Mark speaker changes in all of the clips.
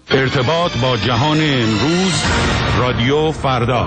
Speaker 1: ارتباط با جهان امروز، رادیو فردا.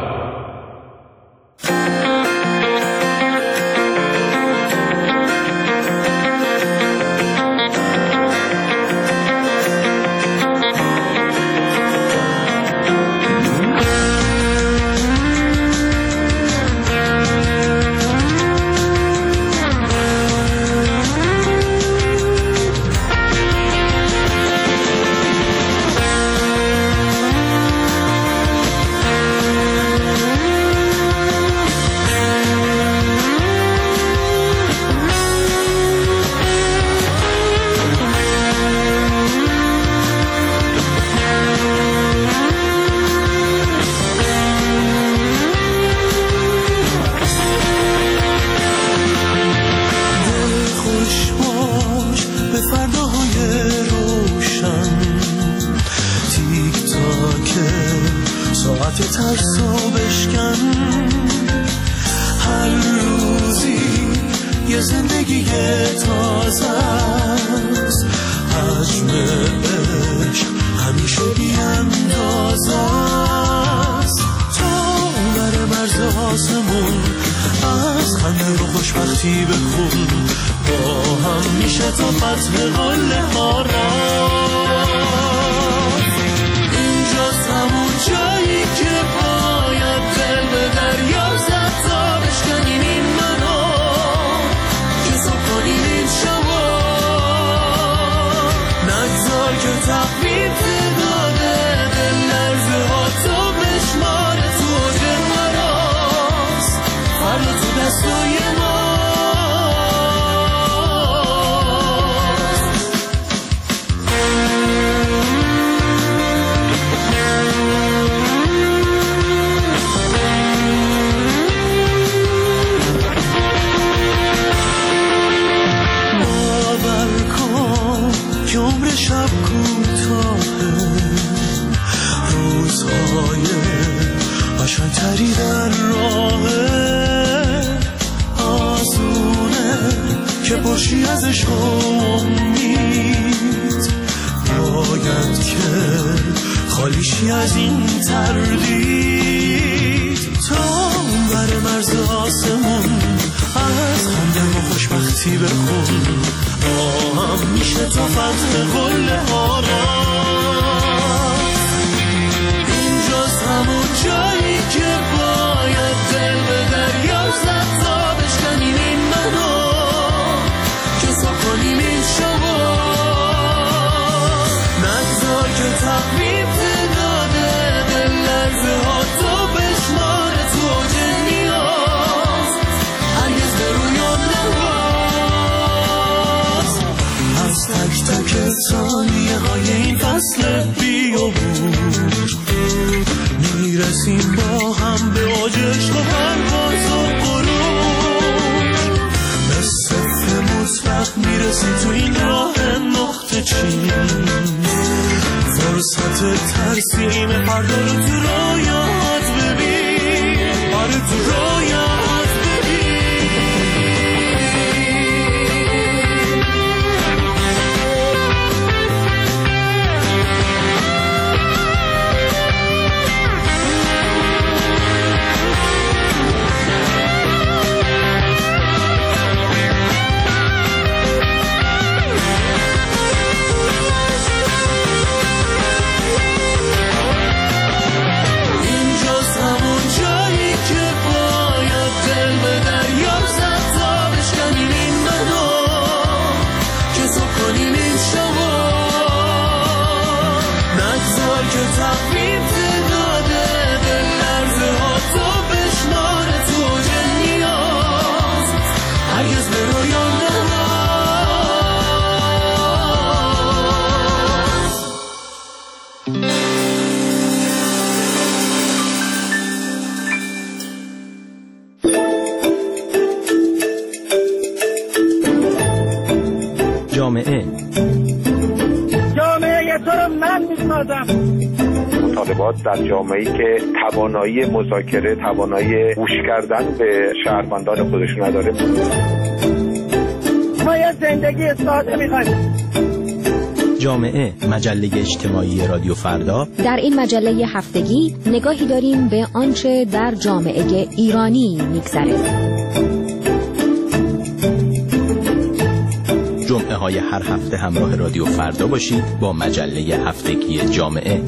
Speaker 2: جامعه تو رو من میسازم.
Speaker 3: مطالبات در جامعه‌ای که توانایی مذاکره، توانایی گوش کردن به شهروندان خودشون نداره.
Speaker 2: ما یه زندگی ساده میخوایم.
Speaker 4: جامعه، مجله اجتماعی رادیو فردا.
Speaker 5: در این مجله هفتگی نگاهی داریم به آنچه در جامعه ایرانی می‌گذرد.
Speaker 4: جمعه های هر هفته همراه رادیو فردا باشید با مجله هفتگی جامعه.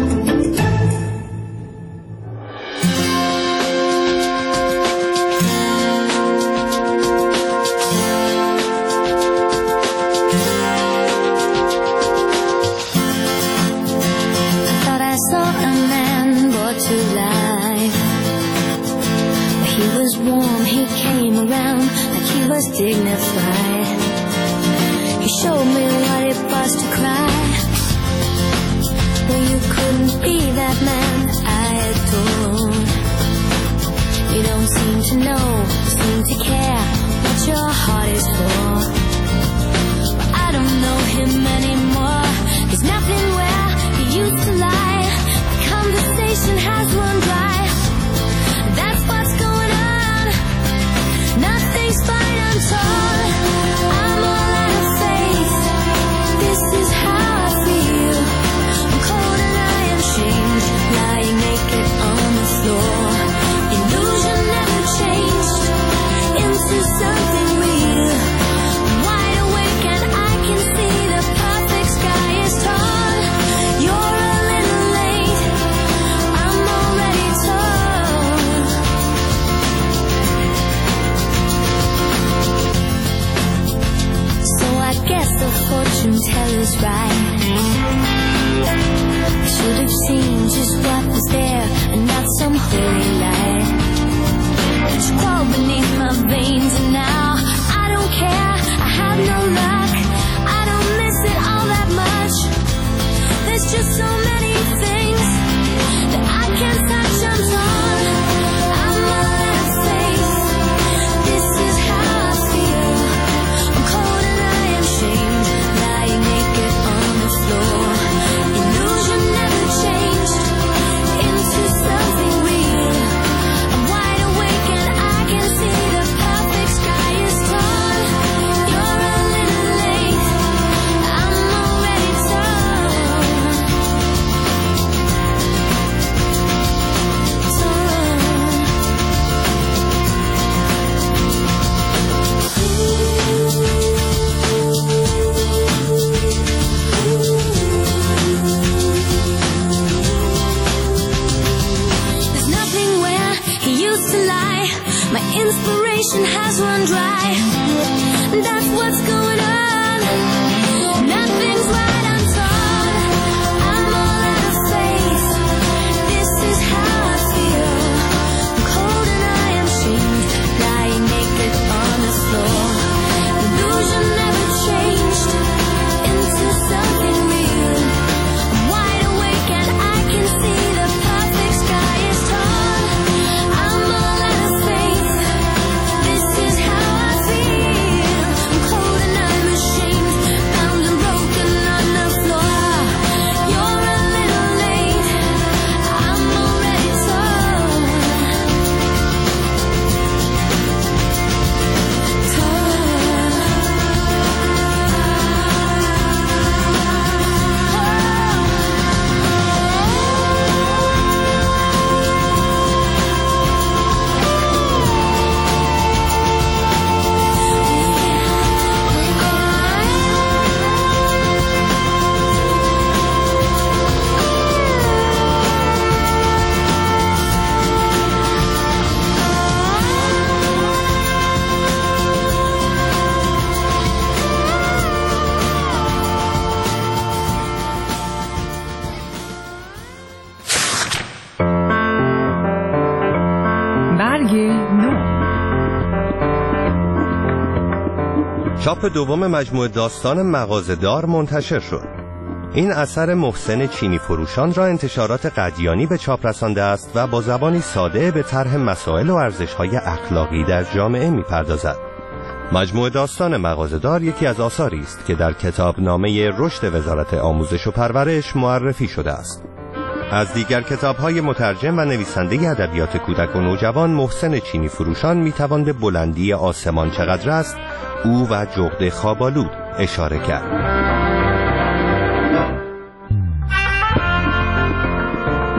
Speaker 6: چاپ دوم مجموعه داستان مغازه‌دار منتشر شد. این اثر محسن چینی فروشان را انتشارات قدیانی به چاپ رسانده است و با زبانی ساده به طرح مسائل و ارزش‌های اخلاقی در جامعه می‌پردازد. مجموعه داستان مغازه‌دار یکی از آثاری است که در کتابنامه رشد وزارت آموزش و پرورش معرفی شده است. از دیگر کتاب‌های مترجم و نویسنده ادبیات کودک و نوجوان محسن چینی فروشان می‌توان به بلندی آسمان چقدر است او و جغد خواب‌آلود اشاره کرد.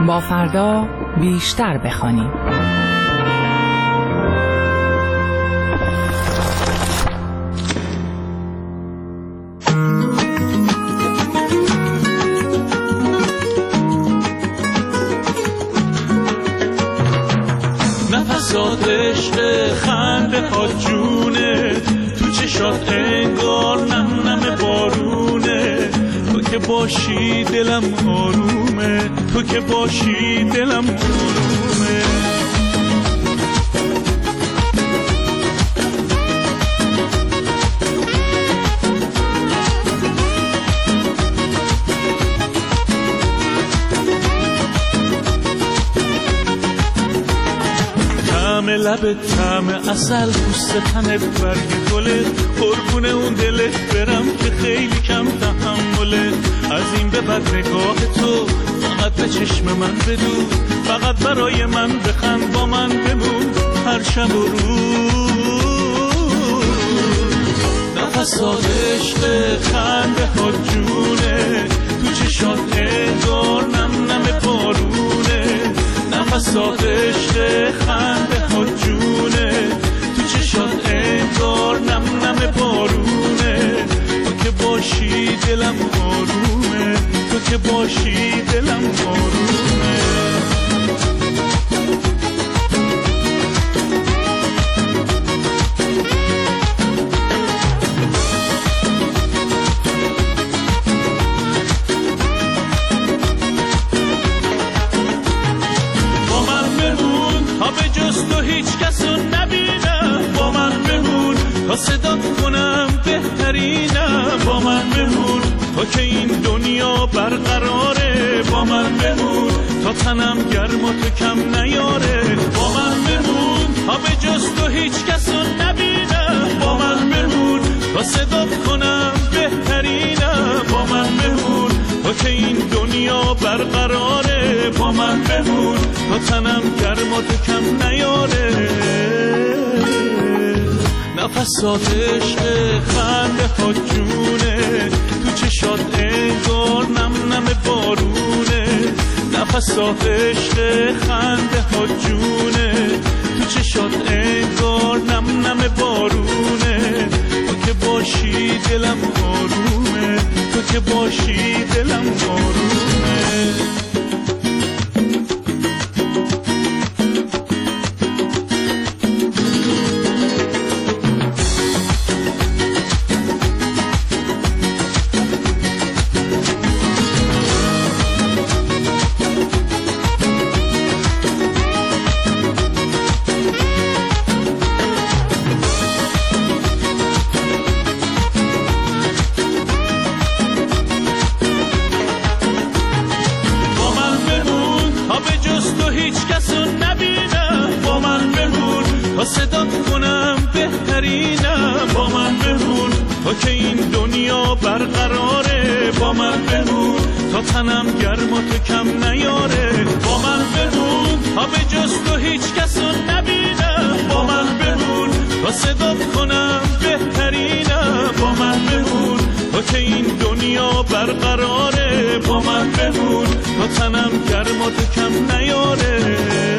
Speaker 7: با فردا بیشتر بخوانیم.
Speaker 8: نفسات عشق خنده ها جونه، تو چشات انگار نم نم بارونه. تو که باشی دلم آرومه، تو که باشی دلم آرومه. لبت طعم عسل، پوست تنت برگ گلت، قربون اون دلت برم که خیلی کم تحملت. از این به بعد نگاه تو فقط به چشم من بدون، فقط برای من بخند، با من بمون هر شب و روز. نفسات عشق خنده ها جونه، تو چشات انگار نم نم بارونه. نفسات عشق خنده ها جونه، تو چشات انگار نم نم بارونه. تو که باشی دلم آرومه، تو که باشی دلم آرومه. صدا کنم بهترینم، با من بمون تا که این دنیا برقراره. با من بمون تا تنم گرم و تو کم نیاره. با من بمون تا به جز تو هیچ کسو نبینم. با من بمون تا صدا کنم بهترینم. با من بمون تا که این دنیا برقراره. با من بمون تا تنم گرم و تو کم نیاره. نفسات عشق خنده ها جونه، تو چشات انگار نم نم بارونه. نفسات عشق خنده ها جونه، تو چشات انگار نم نم بارونه. تو که باشی دلم آرومه، تو که باشی دلم آرومه. صدا کنم بهترینم. با من بمون تا که این دنیا برقراره. با من بمون تا تنم گرم و تو کم نیاره. با من بمون تا به جز تو هیچ کسو نبینم. با من بمون تا صدا کنم بهترینم. با من بمون تا که این دنیا برقراره. با من بمون تا تنم گرم و تو کم نیاره.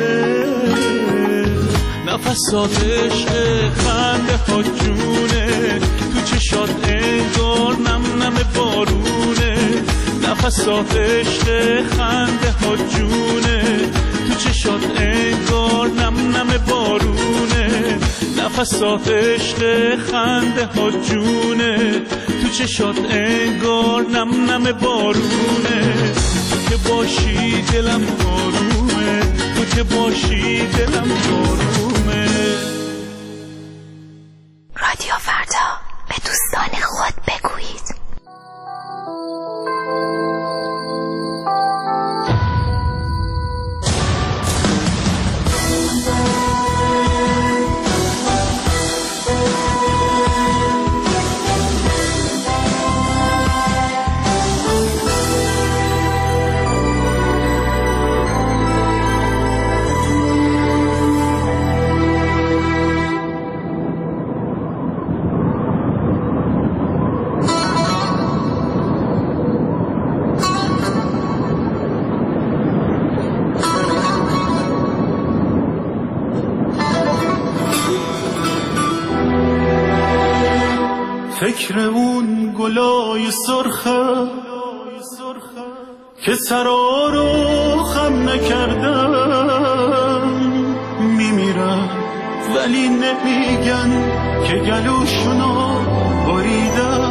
Speaker 8: نفسات عشق خنده ها جونه، تو چشات انگار نم نم بارونه. نفسات عشق خنده ها جونه، تو چشات انگار نم نم بارونه. نفسات عشق خنده ها جونه، تو چشات انگار نم نم بارونه. تو که باشی دلم آرومه، تو که باشی دلم آرومه.
Speaker 9: رادیو فردا، به دوستان خود بگویید.
Speaker 8: فکر اون گلای سرخم که سرا رو خم نکردم میمیرم ولی نمیگن که گلوشونو بریدم.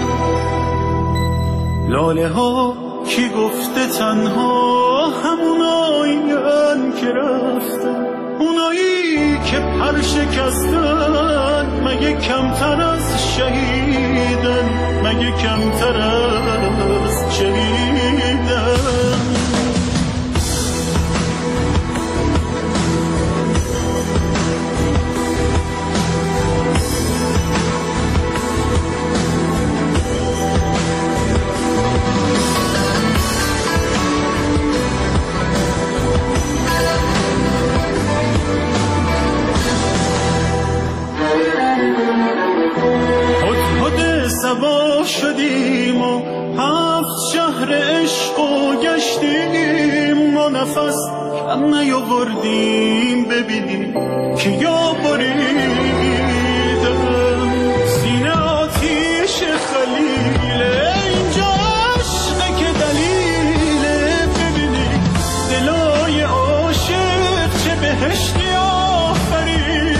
Speaker 8: لاله ها کی گفته تنها همونایین که رفتن، اونایی که پر شکستن مگه کمتر از شهیدن، مگه کمتر از شهیدن. سبا شدیم و 7 شهر عشق و گشتیم و نفس کم نیاوردیم ببینیم که یا بریدم. سینه آتیش خلیله اینجا عشقه که دلیله، ببینیم دلای عاشق چه بهشتی آفریدم.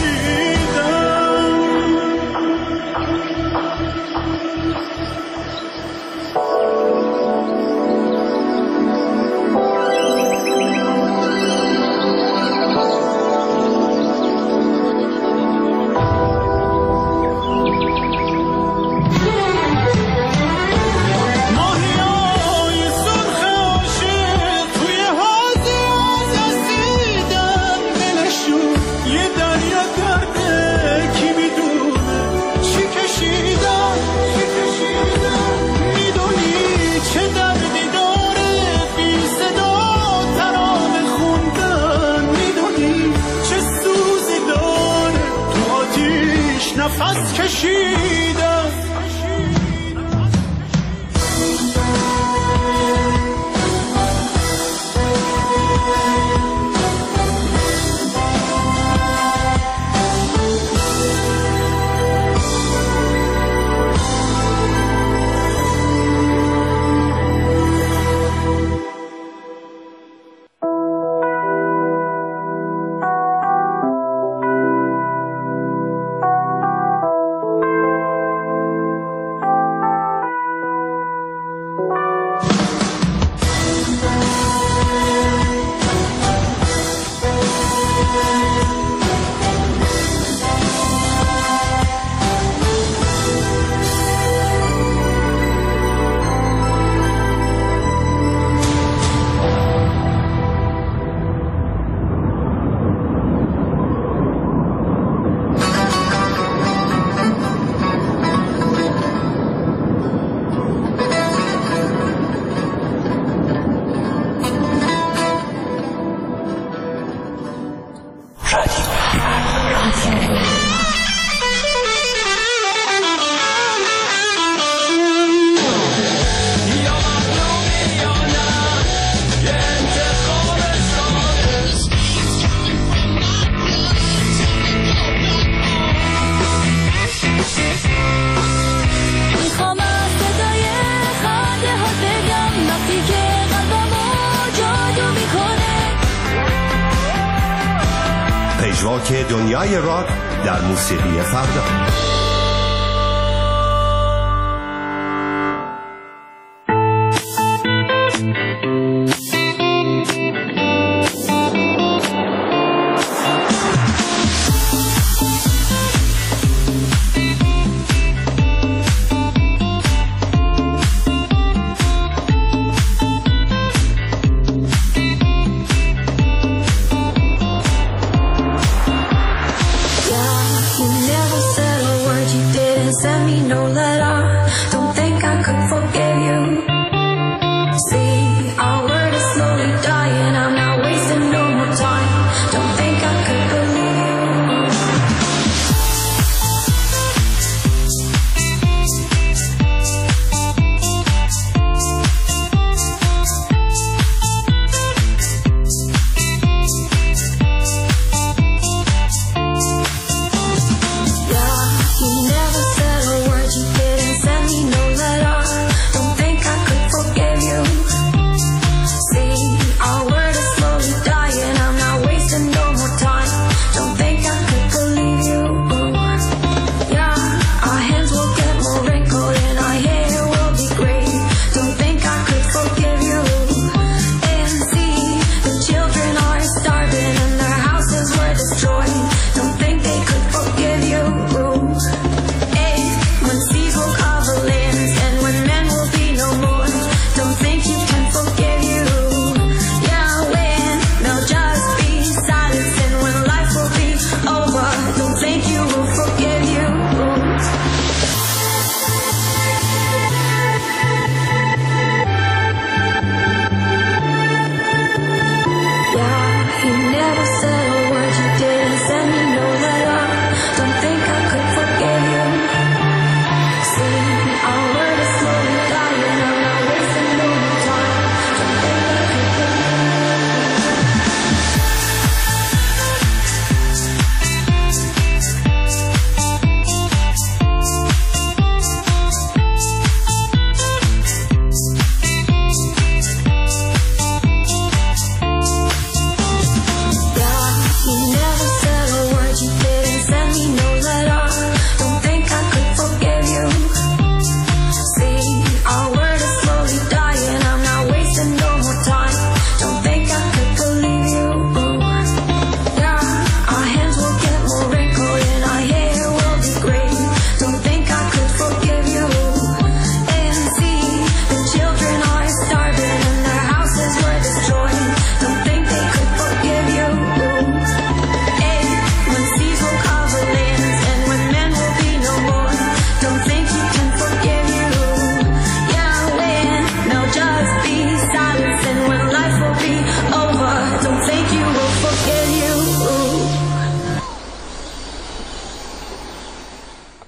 Speaker 8: نفس کشیدم
Speaker 6: پژواک دنیای راک در موسیقی فردا.
Speaker 9: Never said a word.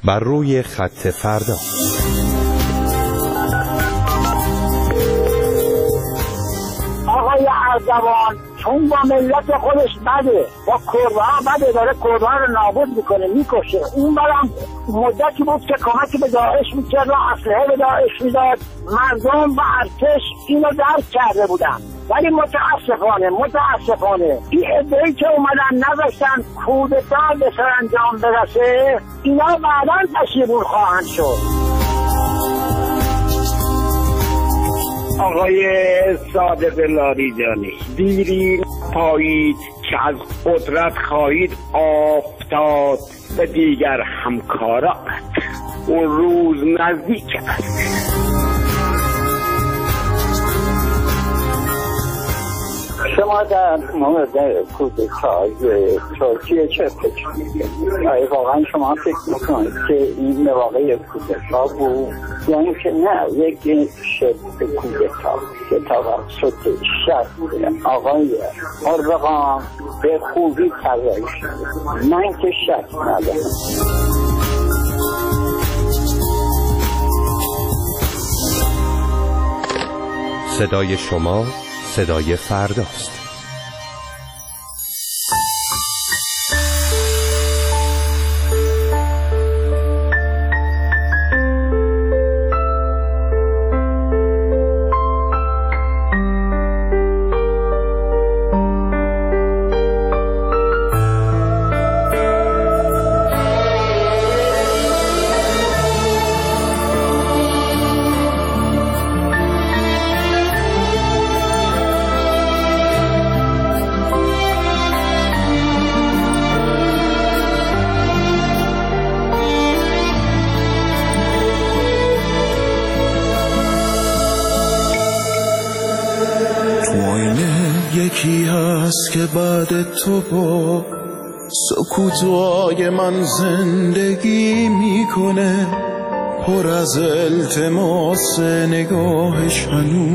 Speaker 6: بر روی خط فردا.
Speaker 2: آقای اردوان چون با ملت خودش بده، با کردها بده، داره کردها رو نابود میکنه، میکشه. اون برم مدتی بود که کمکی به داعش میکرد و اسلحه به داعش میداد، مردم و ارتش اینو درک کرده بودن. ولی متاسفانه این عده‌ای که اومدن نذاشتن کودتا به سرانجام برسه، اینا بعداً پشیمون خواهند شد.
Speaker 3: آقای صادق لاریجانی، دیری پایید که از قدرت خواهید افتاد به دیگر همکارات، اون روز نزدیک است.
Speaker 2: شما در مورد کودتای ترکیه چه فکر می‌کنید؟ آیا واقعا شما فکر می‌کنید که این واقعی کودتا بود یا اینکه نه یک شبه کودتا که توسط شخص آقای اردوغان به خوبی طراحی شده؟ من که شک ندارم.
Speaker 6: صدای شما صدای فرداست.
Speaker 8: یکی هست که بعد تو با سکوتای من زندگی میکنه، پر از التماس نگاهش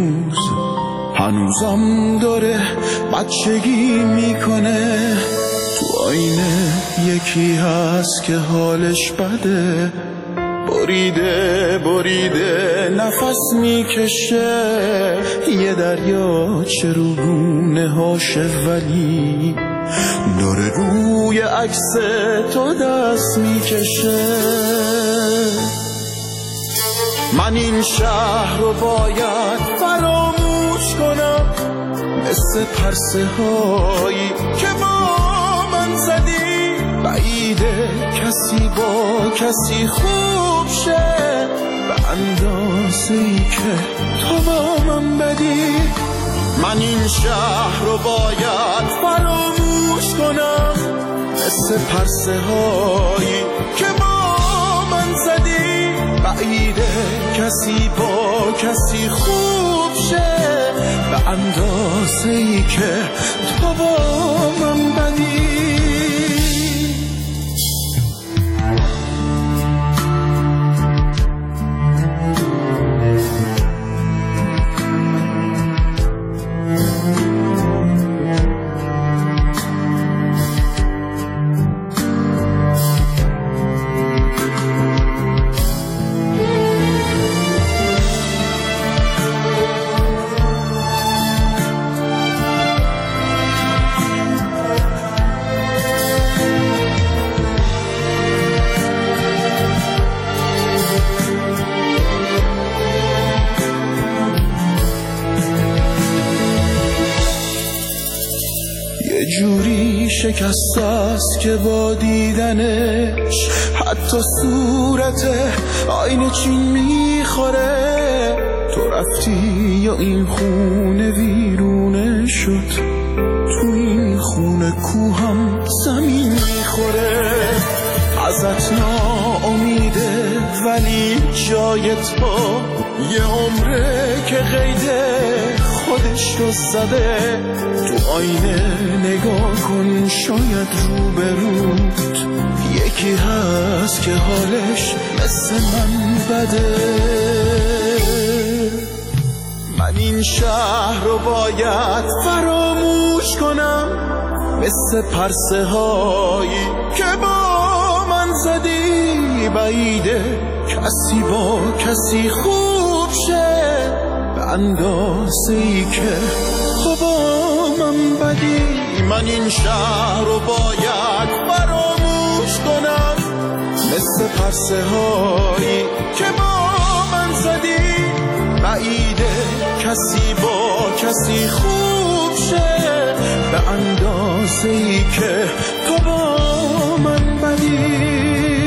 Speaker 8: هنوزم داره بچگی میکنه. تو آینه یکی هست که حالش بده، بریده نفس میکشه، یه دریاچه رو گونه هاشه ولی داره روی عکس تو دست میکشه. من این شهر رو باید فراموش کنم، مثل پرسه هایی که با من زدی، بعیده کسی با کسی خوب شه به اندازه‌ای که تو با من بدی. من این شهر رو باید فراموش کنم، مثل پرسه هایی که با من زدی، بعیده کسی با کسی خوب شه به اندازه‌ای که تو با من بدی. جوری شکسته است که با دیدنش حتی صورت آینه چین میخوره. تو رفتی یا این خونه ویرونه شد، تو این خونه کوهم زمین میخوره. ازت ناامیده ولی جای تو یه عمره که قیده خودش رو زده. تو آینه نگاه کن، شاید روبروت یکی هست که حالش مثل من بده. من این شهر رو باید فراموش کنم، مثل پرسه هایی که با من زدی،
Speaker 10: بعیده کسی با کسی خوب شه به اندازه ای که تو با من بدی. من این شهر رو باید فراموش کنم مثل پرسه هایی که با من زدی. بعیده کسی با کسی خوب شه به اندازه ای که تو با من بدی.